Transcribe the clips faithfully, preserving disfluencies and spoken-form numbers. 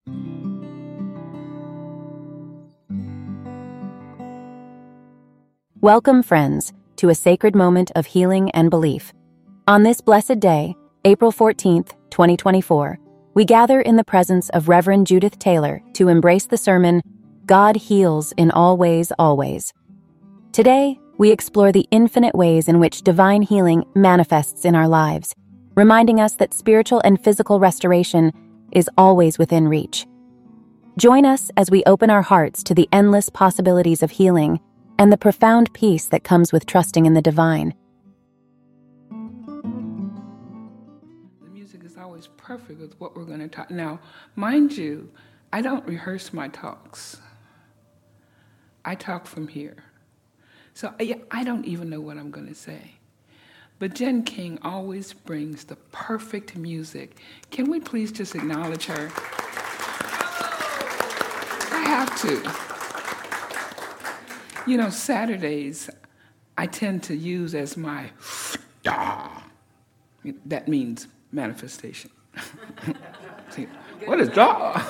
Welcome, friends, to a sacred moment of healing and belief. On this blessed day, April fourteenth, twenty twenty-four, we gather in the presence of Reverend Judith Taylor to embrace the sermon, God Heals in All Ways, Always. Today, we explore the infinite ways in which divine healing manifests in our lives, reminding us that spiritual and physical restoration is always within reach. Join us as we open our hearts to the endless possibilities of healing and the profound peace that comes with trusting in the divine. The music is always perfect with what we're going to talk. Now, mind you, I don't rehearse my talks. I talk from here. So I don't even know what I'm going to say. But Jen King always brings the perfect music. Can we please just acknowledge her? I have to. You know, Saturdays, I tend to use as my da. That means manifestation. See, what is da?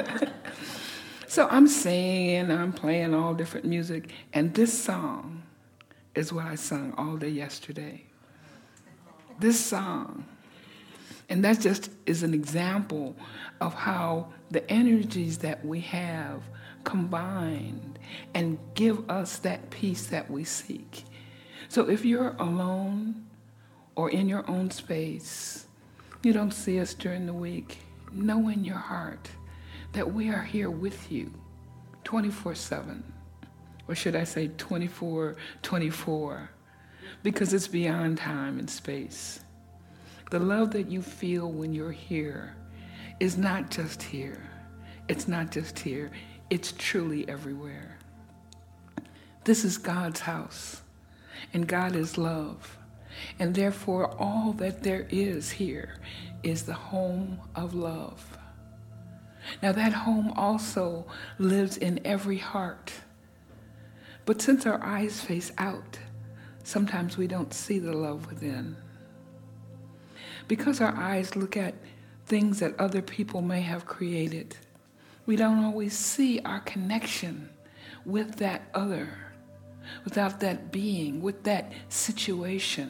So I'm singing, I'm playing all different music, and this song is what I sung all day yesterday. This song. And that just is an example of how the energies that we have combined and give us that peace that we seek. So if you're alone or in your own space, you don't see us during the week, know in your heart that we are here with you twenty-four seven, or should I say twenty-four twenty-four, because it's beyond time and space. The love that you feel when you're here is not just here. It's not just here. It's truly everywhere. This is God's house, and God is love. And therefore, all that there is here is the home of love. Now, that home also lives in every heart. But since our eyes face out, sometimes we don't see the love within. Because our eyes look at things that other people may have created, we don't always see our connection with that other, without that being, with that situation.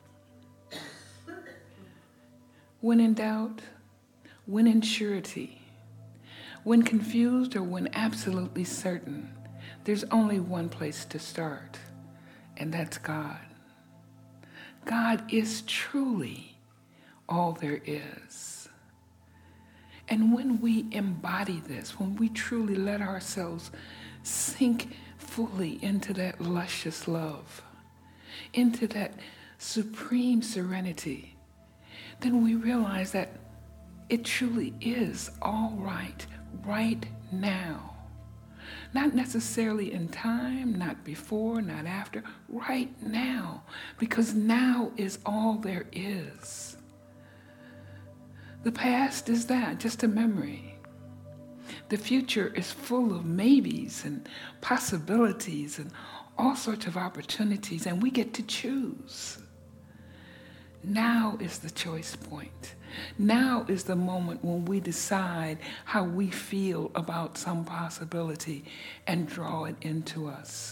When in doubt, when in surety, when confused or when absolutely certain, there's only one place to start, and that's God. God is truly all there is. And when we embody this, when we truly let ourselves sink fully into that luscious love, into that supreme serenity, then we realize that it truly is all right, right now. Not necessarily in time, not before, not after, right now, because now is all there is. The past is that, just a memory. The future is full of maybes and possibilities and all sorts of opportunities, and we get to choose. Now is the choice point. Now is the moment when we decide how we feel about some possibility and draw it into us.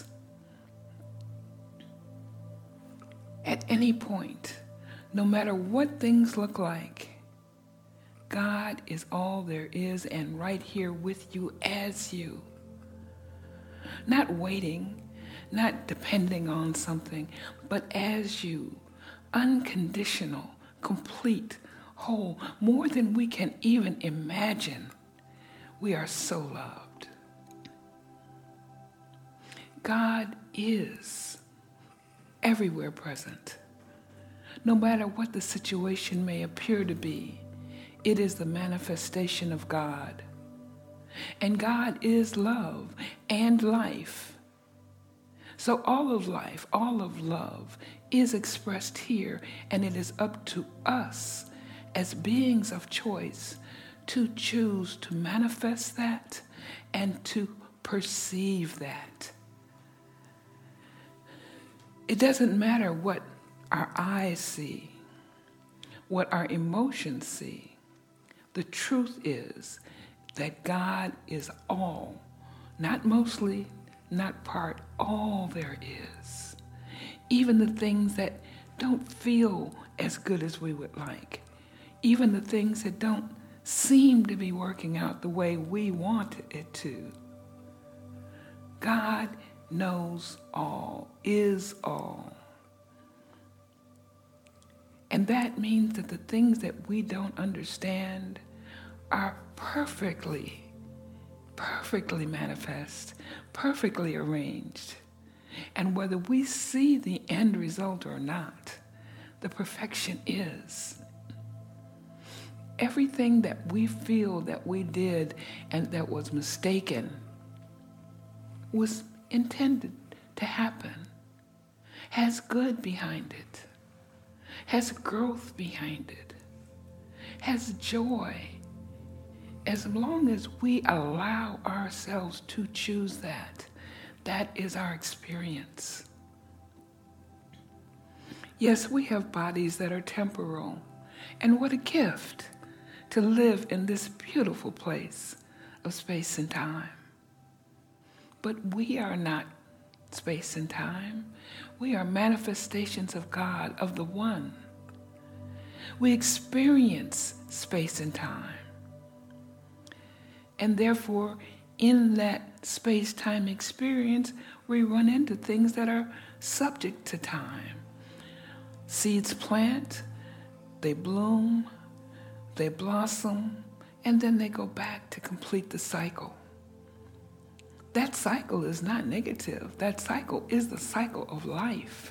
At any point, no matter what things look like, God is all there is and right here with you as you. Not waiting, not depending on something, but as you, unconditional, complete, whole, more than we can even imagine. We are so loved. God is everywhere present. No matter what the situation may appear to be, it is the manifestation of God. And God is love and life. So all of life, all of love is expressed here, and it is up to us as beings of choice to choose to manifest that and to perceive that. It doesn't matter what our eyes see, what our emotions see. The truth is, that God is all, not mostly, not part, all there is. Even the things that don't feel as good as we would like, even the things that don't seem to be working out the way we want it to. God knows all, is all. And that means that the things that we don't understand are perfectly, perfectly manifest, perfectly arranged. And whether we see the end result or not, the perfection is. Everything that we feel that we did and that was mistaken was intended to happen, has good behind it, has growth behind it, has joy, as long as we allow ourselves to choose that. That is our experience. Yes, we have bodies that are temporal, and what a gift to live in this beautiful place of space and time. But we are not space and time. We are manifestations of God, of the One. We experience space and time. And therefore, in that space-time experience, we run into things that are subject to time. Seeds plant, they bloom, they blossom, and then they go back to complete the cycle. That cycle is not negative. That cycle is the cycle of life.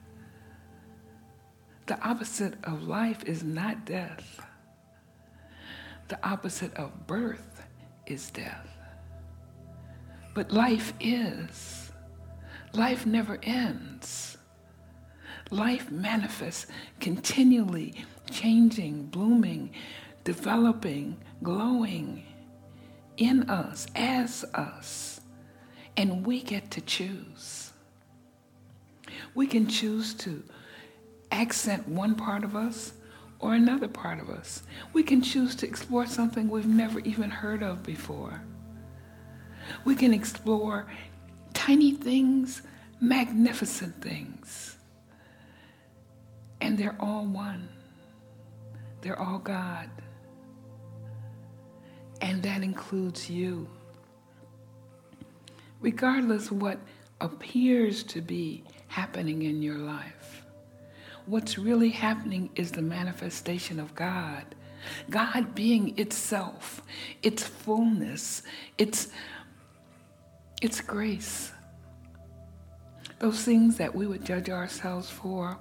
The opposite of life is not death. The opposite of birth is death. But life is. Life never ends. Life manifests continually, changing, blooming, developing, glowing in us, as us. And we get to choose. We can choose to accent one part of us or another part of us. We can choose to explore something we've never even heard of before. We can explore tiny things, magnificent things. And they're all one. They're all God. And that includes you. Regardless what appears to be happening in your life, what's really happening is the manifestation of God. God being itself, its fullness, its, its grace. Those things that we would judge ourselves for,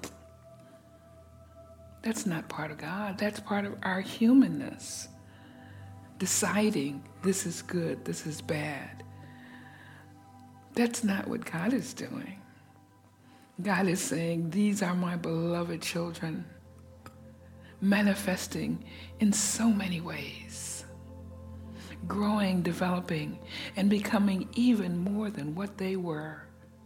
that's not part of God. That's part of our humanness. Deciding this is good, this is bad. That's not what God is doing. God is saying, these are my beloved children, manifesting in so many ways, growing, developing, and becoming even more than what they were.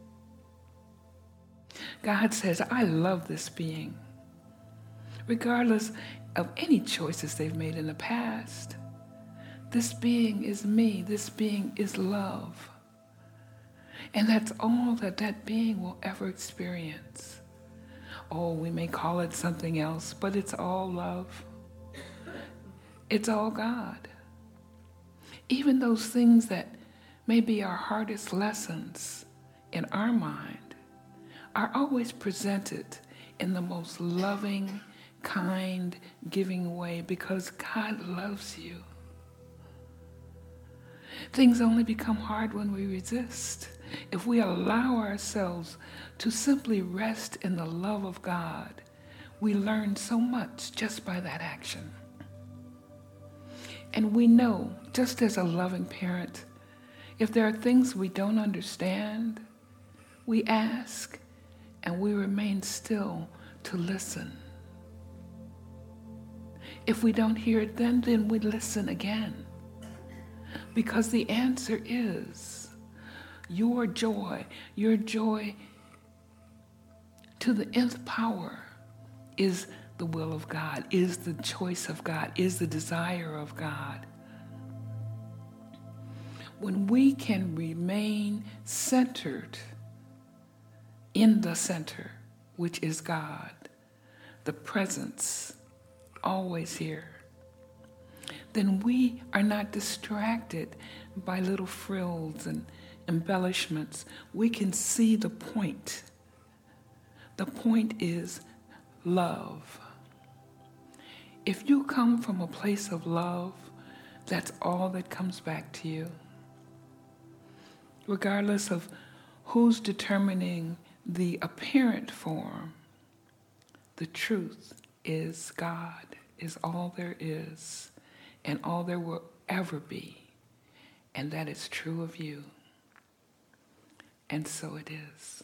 God says, I love this being, regardless of any choices they've made in the past. This being is me. This being is love. And that's all that that being will ever experience. Oh, we may call it something else, but it's all love. It's all God. Even those things that may be our hardest lessons in our mind are always presented in the most loving, kind, giving way because God loves you. Things only become hard when we resist. If we allow ourselves to simply rest in the love of God, we learn so much just by that action. And we know, just as a loving parent, if there are things we don't understand, we ask and we remain still to listen. If we don't hear it then, then we listen again. Because the answer is your joy, your joy to the nth power is the will of God, is the choice of God, is the desire of God. when we can remain centered in the center, which is God, the presence always here, then we are not distracted by little frills and embellishments. We can see the point. The point is love. If you come from a place of love, that's all that comes back to you. Regardless of who's determining the apparent form, the truth is God, is all there is, and all there will ever be. And that is true of you. And so it is.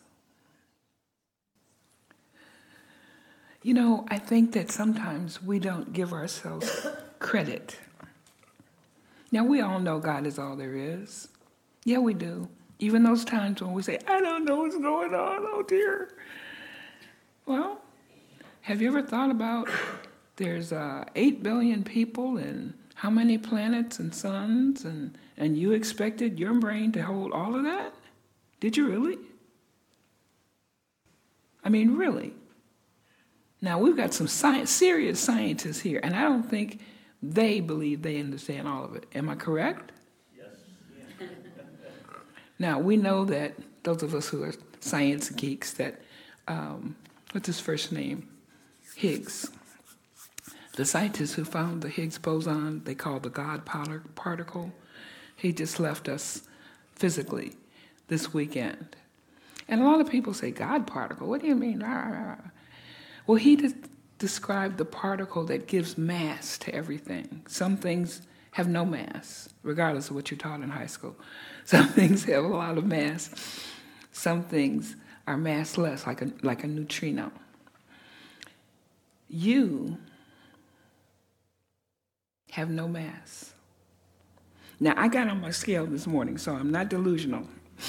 You know, I think that sometimes we don't give ourselves credit. Now, we all know God is all there is. Yeah, we do. Even those times when we say, I don't know what's going on, oh dear. Well, have you ever thought about there's uh, eight billion people and how many planets and suns, and, and you expected your brain to hold all of that? Did you really? I mean, really? Now, we've got some science, serious scientists here, and I don't think they believe they understand all of it. Am I correct? Yes. Now, we know that those of us who are science geeks, that, um, what's his first name? Higgs. The scientist who found the Higgs boson, they call the God particle, he just left us physically this weekend. And a lot of people say, God particle, what do you mean? Well, he de- described the particle that gives mass to everything. Some things have no mass, regardless of what you're taught in high school. Some things have a lot of mass. Some things are massless, like a, like a neutrino. You have no mass. Now, I got on my scale this morning, so I'm not delusional.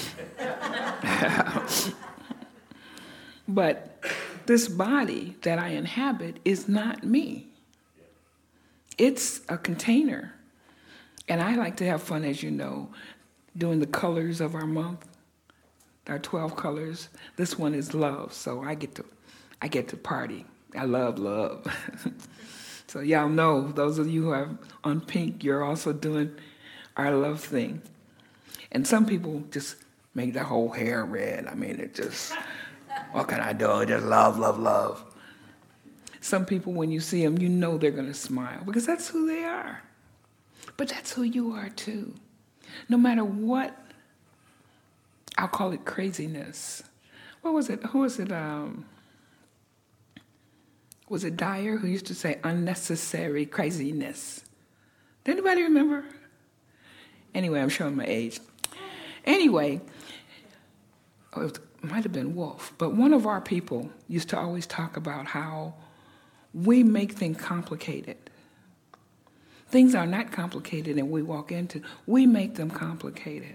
But this body that I inhabit is not me. It's a container. And I like to have fun, as you know, doing the colors of our month, our twelve colors. This one is love, so I get to, I get to party. I love love. So y'all know, those of you who are on pink, you're also doing our love thing. And some people just make their whole hair red. I mean, it just, what can I do? Just love, love, love. Some people, when you see them, you know they're going to smile because that's who they are. But that's who you are too. No matter what, I'll call it craziness. What was it? Who was it? Um, was it Dyer who used to say unnecessary craziness? Does anybody remember? Anyway, I'm showing my age. Anyway, oh, it might have been Wolf, but one of our people used to always talk about how we make things complicated. Things are not complicated and we walk into, we make them complicated.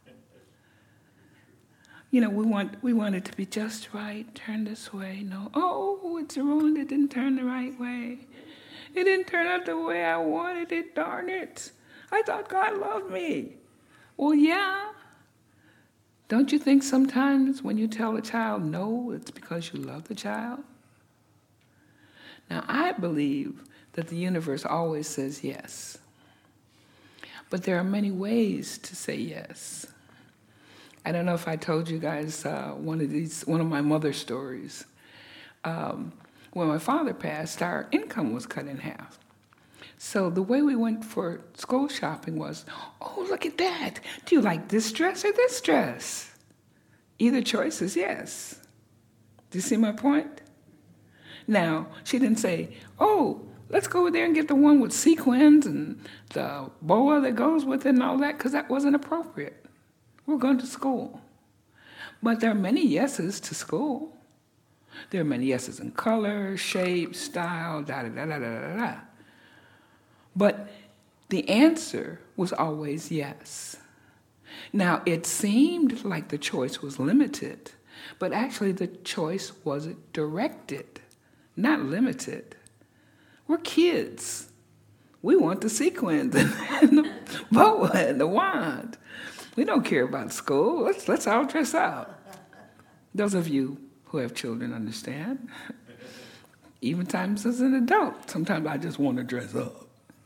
You know, we want we want it to be just right, turn this way. No, oh, it's ruined, it didn't turn the right way. It didn't turn out the way I wanted it, darn it. I thought God loved me. Well, yeah. Don't you think sometimes when you tell a child no, it's because you love the child? Now, I believe that the universe always says yes. But there are many ways to say yes. I don't know if I told you guys uh, one of these, one of my mother's stories. Um, when my father passed, our income was cut in half. So the way we went for school shopping was, oh, look at that. Do you like this dress or this dress? Either choice is yes. Do you see my point? Now, she didn't say, oh, let's go over there and get the one with sequins and the boa that goes with it and all that, because that wasn't appropriate. We're going to school. But there are many yeses to school. There are many yeses in color, shape, style, da da da da da da da. But the answer was always yes. Now, it seemed like the choice was limited, but actually the choice wasn't directed, not limited. We're kids. We want the sequins and the boa and the wand. We don't care about school. Let's, let's all dress up. Those of you who have children understand. Even times as an adult, sometimes I just want to dress up.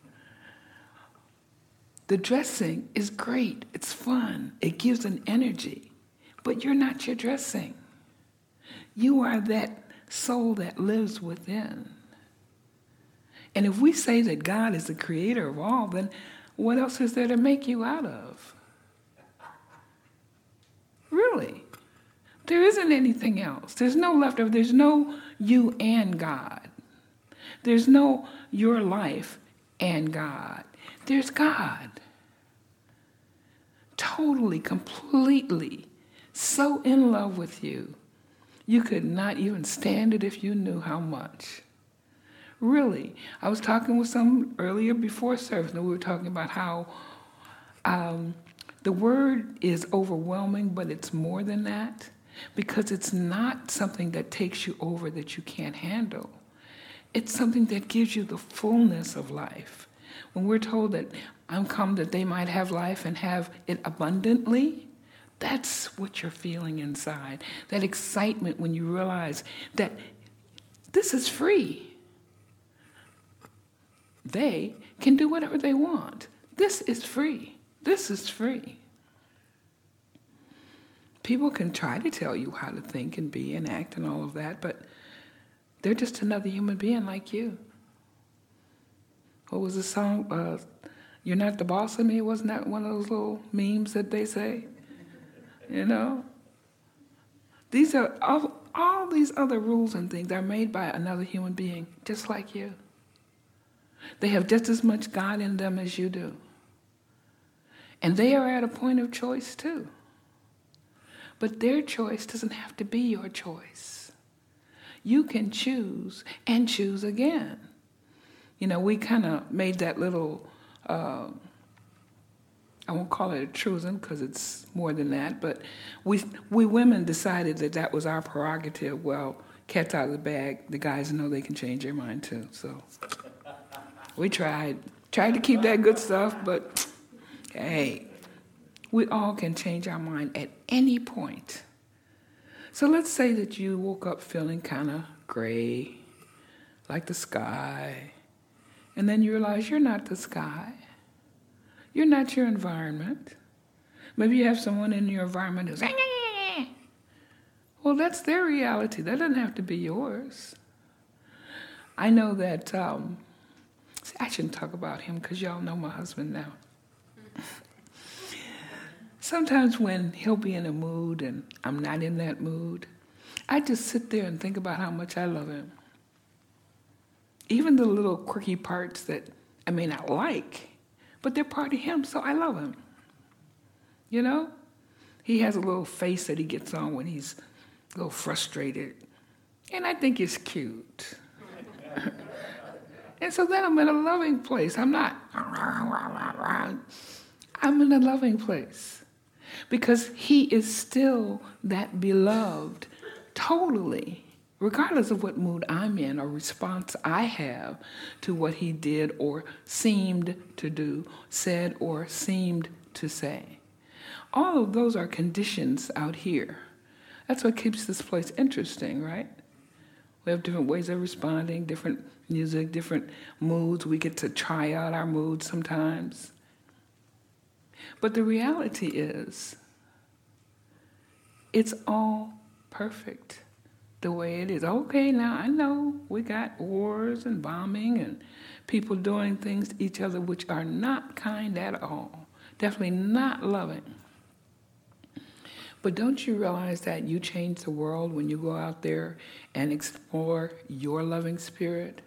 The dressing is great. It's fun. It gives an energy. But you're not your dressing. You are that soul that lives within. And if we say that God is the creator of all, then what else is there to make you out of? Really? There isn't anything else. There's no leftover. There's no you and God. There's no your life and God. There's God. Totally, completely, so in love with you, you could not even stand it if you knew how much. Really. I was talking with someone earlier before service, and we were talking about how um, the word is overwhelming, but it's more than that, because it's not something that takes you over that you can't handle. It's something that gives you the fullness of life. When we're told that I'm come that they might have life and have it abundantly, that's what you're feeling inside. That excitement when you realize that this is free. They can do whatever they want. This is free. This is free. People can try to tell you how to think and be and act and all of that, but they're just another human being like you. What was the song? Uh, You're not the boss of me? Wasn't that one of those little memes that they say? You know? These are all, all these other rules and things are made by another human being, just like you. They have just as much God in them as you do. And they are at a point of choice too. But their choice doesn't have to be your choice. You can choose and choose again. You know, we kind of made that little, uh, I won't call it a truism because it's more than that, but we we women decided that that was our prerogative. Well, cat's out of the bag. The guys know they can change their mind too. So we tried, tried to keep that good stuff, but hey, we all can change our mind at any point. So let's say that you woke up feeling kind of gray, like the sky, and then you realize you're not the sky. You're not your environment. Maybe you have someone in your environment who's, well, that's their reality. That doesn't have to be yours. I know that, um, see, I shouldn't talk about him because y'all know my husband now. Sometimes when he'll be in a mood and I'm not in that mood, I just sit there and think about how much I love him. Even the little quirky parts that I may not like, but they're part of him, so I love him. You know? He has a little face that he gets on when he's a little frustrated, and I think it's cute. And so then I'm in a loving place. I'm not, I'm in a loving place. Because he is still that beloved, totally, regardless of what mood I'm in or response I have to what he did or seemed to do, said or seemed to say. All of those are conditions out here. That's what keeps this place interesting, right? We have different ways of responding, different music, different moods. We get to try out our moods sometimes. But the reality is, it's all perfect the way it is. Okay, now I know we got wars and bombing and people doing things to each other which are not kind at all. Definitely not loving. But don't you realize that you change the world when you go out there and explore your loving spirit?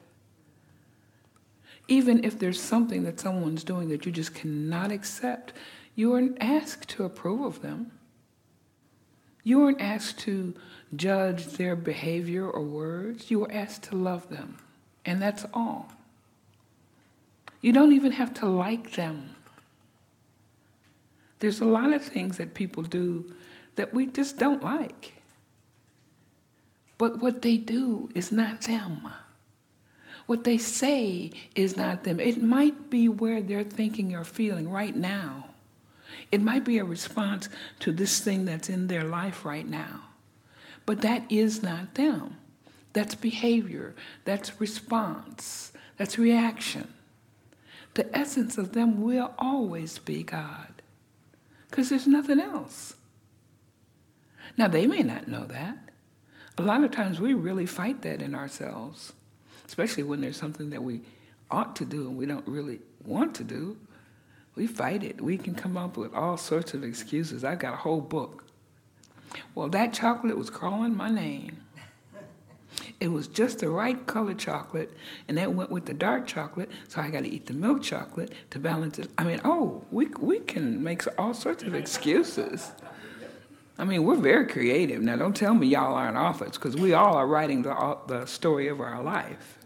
Even if there's something that someone's doing that you just cannot accept, you aren't asked to approve of them. You weren't asked to judge their behavior or words. You were asked to love them, and that's all. You don't even have to like them. There's a lot of things that people do that we just don't like. But what they do is not them. What they say is not them. It might be where they're thinking or feeling right now. It might be a response to this thing that's in their life right now. But that is not them. That's behavior. That's response. That's reaction. The essence of them will always be God, because there's nothing else. Now, they may not know that. A lot of times we really fight that in ourselves, especially when there's something that we ought to do and we don't really want to do. We fight it. We can come up with all sorts of excuses. I've got a whole book. Well, that chocolate was calling my name. It was just the right color chocolate, and that went with the dark chocolate, so I got to eat the milk chocolate to balance it. I mean, oh, we we can make all sorts of excuses. I mean, we're very creative. Now, don't tell me y'all aren't authors, because we all are writing the, the story of our life.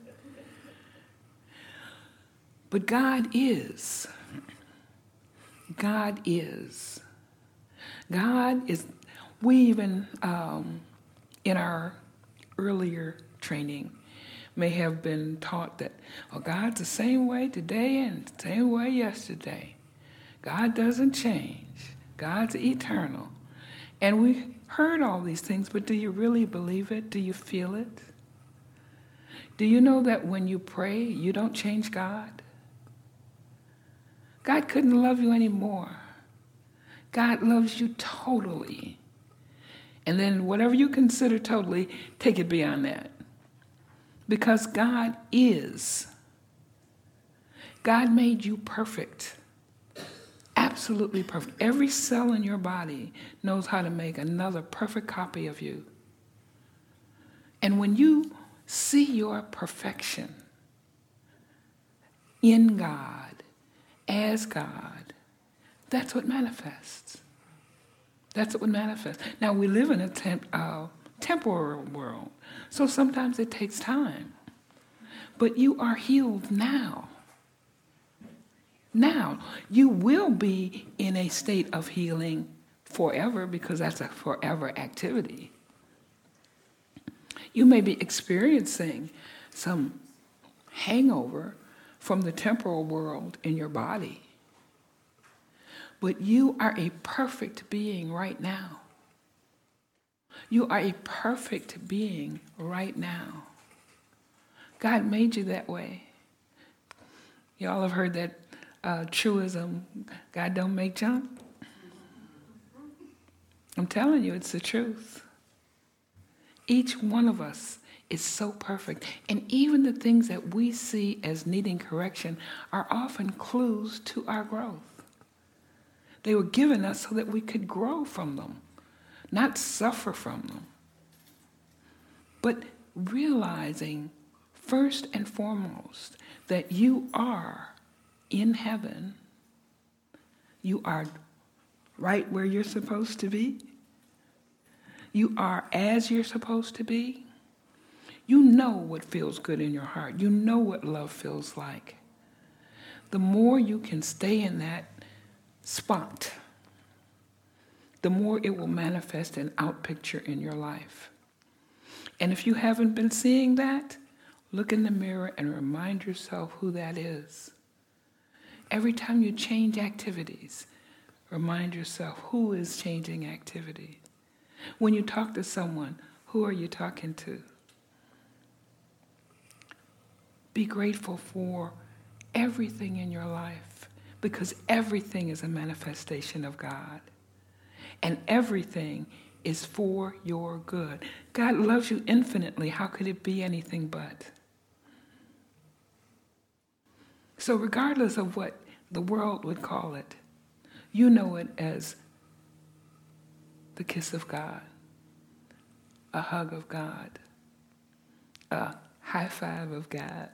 But God is. God is. God is. We even, um, in our earlier training, may have been taught that, oh, God's the same way today and the same way yesterday. God doesn't change. God's eternal. And we heard all these things, but do you really believe it? Do you feel it? Do you know that when you pray, you don't change God? God couldn't love you anymore. God loves you totally. And then whatever you consider totally, take it beyond that. Because God is. God made you perfect. Absolutely perfect. Every cell in your body knows how to make another perfect copy of you. And when you see your perfection in God, as God, that's what manifests. That's what manifests. Now, we live in a temp, uh, temporal world, so sometimes it takes time. But you are healed now. Now, you will be in a state of healing forever, because that's a forever activity. You may be experiencing some hangover from the temporal world in your body. But you are a perfect being right now. You are a perfect being right now. God made you that way. Y'all have heard that uh, truism, God don't make junk? I'm telling you, it's the truth. Each one of us is so perfect. And even the things that we see as needing correction are often clues to our growth. They were given us so that we could grow from them, not suffer from them. But realizing, first and foremost, that you are in heaven, you are right where you're supposed to be, you are as you're supposed to be, you know what feels good in your heart, you know what love feels like. The more you can stay in that spot, the more it will manifest and outpicture in your life. And if you haven't been seeing that, look in the mirror and remind yourself who that is. Every time you change activities, remind yourself who is changing activity. When you talk to someone, who are you talking to? Be grateful for everything in your life, because everything is a manifestation of God. And everything is for your good. God loves you infinitely. How could it be anything but? So regardless of what the world would call it, you know it as the kiss of God, a hug of God, a high five of God.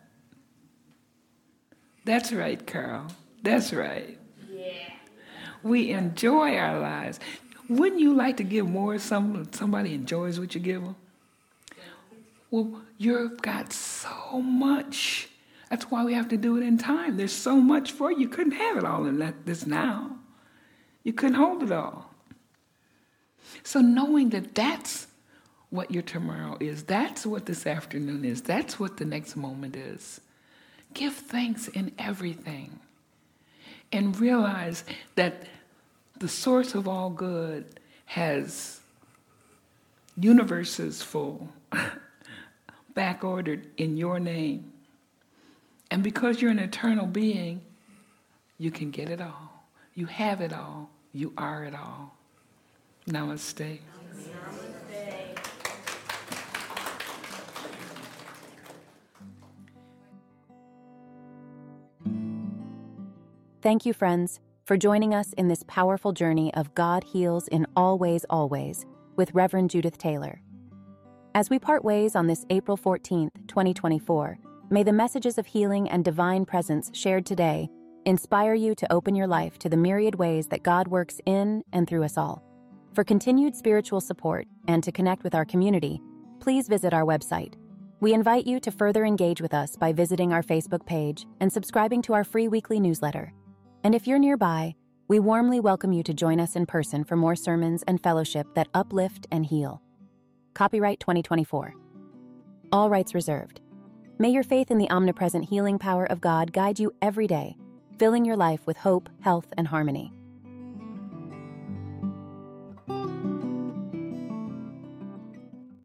That's right, Carl. That's right. Yeah. We enjoy our lives. Wouldn't you like to give more if some, somebody enjoys what you give them? Well, you've got so much. That's why we have to do it in time. There's so much for you. You couldn't have it all in that, this now. You couldn't hold it all. So knowing that that's what your tomorrow is. That's what this afternoon is. That's what the next moment is. Give thanks in everything. And realize that the source of all good has universes full, back ordered in your name. And because you're an eternal being, you can get it all. You have it all. You are it all. Namaste. Namaste. Thank you, friends, for joining us in this powerful journey of God Heals in All Ways Always with Reverend Judith Taylor. As we part ways on this April fourteenth, twenty twenty-four, may the messages of healing and divine presence shared today inspire you to open your life to the myriad ways that God works in and through us all. For continued spiritual support and to connect with our community, please visit our website. We invite you to further engage with us by visiting our Facebook page and subscribing to our free weekly newsletter. And if you're nearby, we warmly welcome you to join us in person for more sermons and fellowship that uplift and heal. Copyright twenty twenty-four. All rights reserved. May your faith in the omnipresent healing power of God guide you every day, filling your life with hope, health, and harmony.